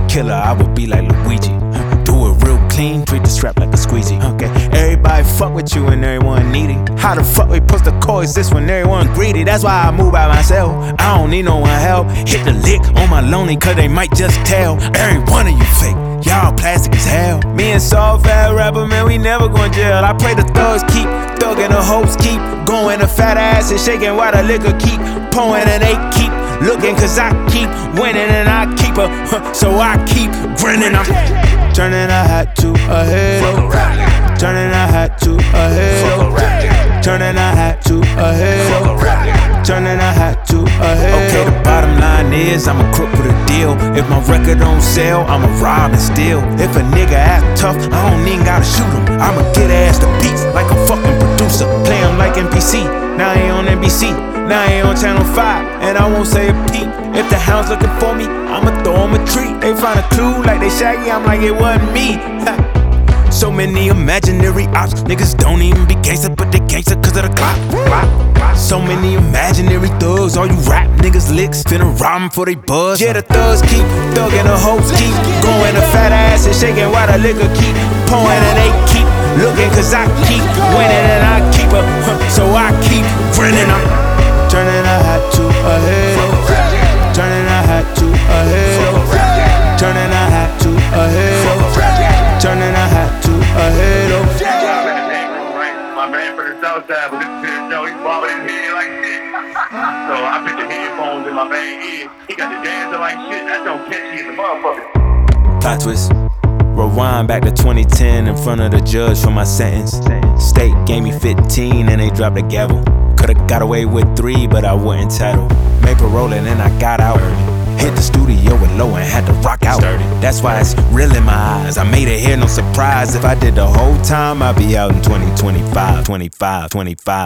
killer, I would be like Luigi. Do it real clean, treat the strap like a squeegee. Okay, everybody fuck with you and everyone needy. How the fuck we supposed to coexist when everyone greedy? That's why I move by myself, I don't need no one help. Hit the lick on my lonely, cause they might just tell. Every one of you fake, y'all plastic as hell. Me and Soft Fat Rapper, man, we never going jail. I pray the thugs keep thugging, the hopes keep going. The fat ass is shaking while the liquor keep pouring. And they keep looking cause I keep winning. And I keep her, so I keep grinning. I'm turning a hat to a halo, turning a hat to a halo, turning a hat to a halo, turning a hat to a halo. Okay, the bottom line is I'm a crook with a deal. If my record don't sell, I'ma rob and steal. If a nigga act tough, I don't even gotta shoot him. I'ma get ass the beats like a fucking producer. Play him like NPC, now he on NBC, now he on Channel 5, and I won't say a peep. If the hound's looking for me, I'ma throw him a treat. They find a clue like they Shaggy, I'm like it wasn't me. So many imaginary ops, niggas don't even be gangsta, but they gangsta cause of the clock. So many imaginary thugs, all you rap niggas licks, finna rob 'em for they buzz. Yeah, the thugs keep thugging, the hopes keep going. The fat ass is shaking while the liquor keep pouring. And they keep looking cause I keep winning. And I keep her, so I keep grinning. I'm turning a hat to a halo, turning a hat to a halo, turning a hat to a halo, turning a hat to a halo. My man from the south side, but this show, he's bobbing his head like shit. So I put the headphones in my man's ear. He got the dancing like shit. That don't catch you in the motherfucker. Plot twist. Rewind back to 2010 in front of the judge for my sentence. State gave me 15 and they dropped the gavel. Could've got away with 3, but I wasn't titled. Made parole and then I got out. Hit the studio with low and had to rock out. That's why it's real in my eyes. I made it here, no surprise. If I did the whole time, I'd be out in 2025, 25, 25.